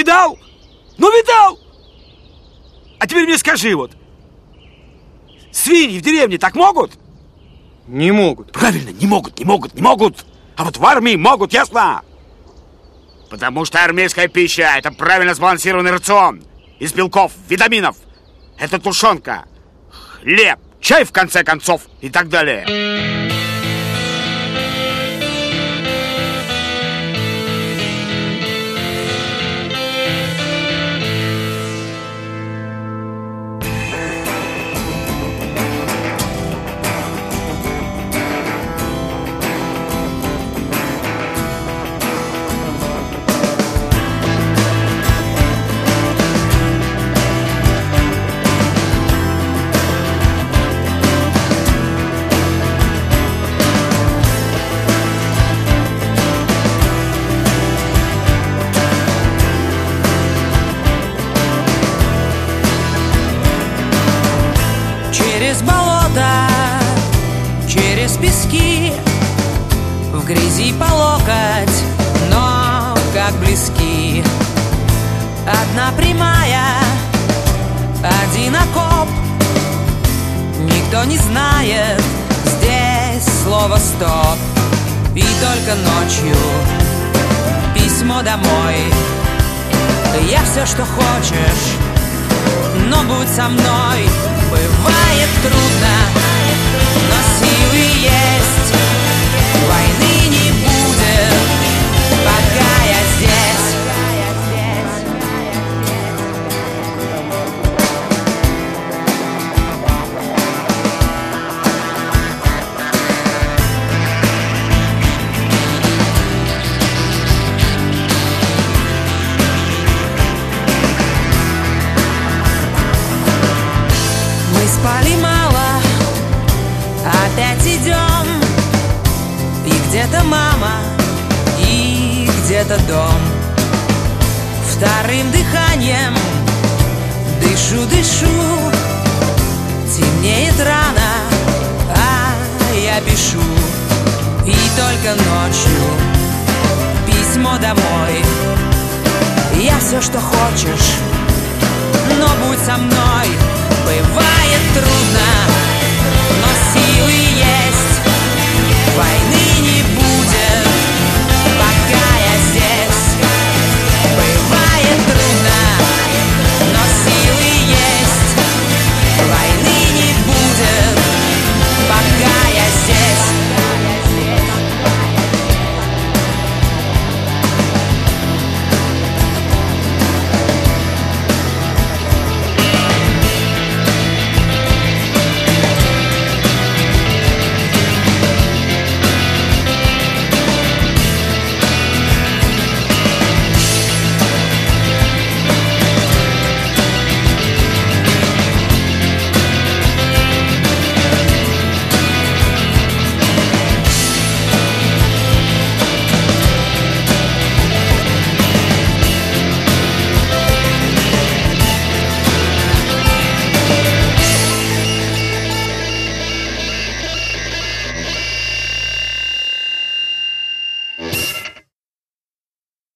видал? Ну, видал! А теперь мне скажи вот, свиньи в деревне так могут? Не могут. Правильно, не могут. А вот в армии могут, ясно? Потому что армейская пища – это правильно сбалансированный рацион из белков, витаминов. Это тушенка, хлеб, чай, в конце концов, и так далее. Через болото, через пески, в грязи по локоть, но как близки. Одна прямая, один окоп, никто не знает здесь слова стоп. И только ночью письмо домой. Я все, что хочешь, но будь со мной. Бывает трудно, но силы есть. Войны не будет, пока я здесь. Спали мало, опять идем. И где-то мама, и где-то дом. Вторым дыханием дышу, дышу. Темнеет рано, а я пишу. И только ночью письмо домой. Я все, что хочешь, но будь со мной. Бывает трудно,